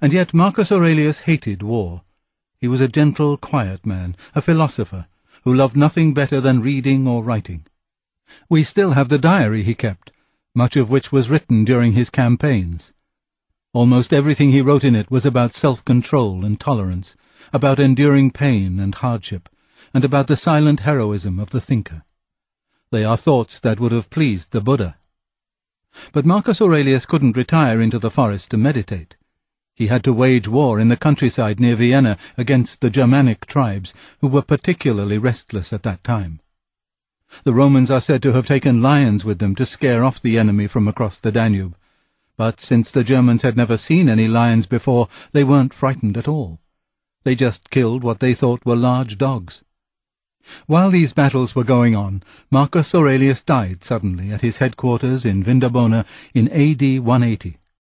And yet Marcus Aurelius hated war. He was a gentle, quiet man, a philosopher, who loved nothing better than reading or writing. We still have the diary he kept, much of which was written during his campaigns. Almost everything he wrote in it was about self-control and tolerance, about enduring pain and hardship, and about the silent heroism of the thinker. They are thoughts that would have pleased the Buddha. But Marcus Aurelius couldn't retire into the forest to meditate. He had to wage war in the countryside near Vienna against the Germanic tribes, who were particularly restless at that time. The Romans are said to have taken lions with them to scare off the enemy from across the Danube, but since the Germans had never seen any lions before, they weren't frightened at all. They just killed what they thought were large dogs. While these battles were going on, Marcus Aurelius died suddenly at his headquarters in Vindobona in AD 180.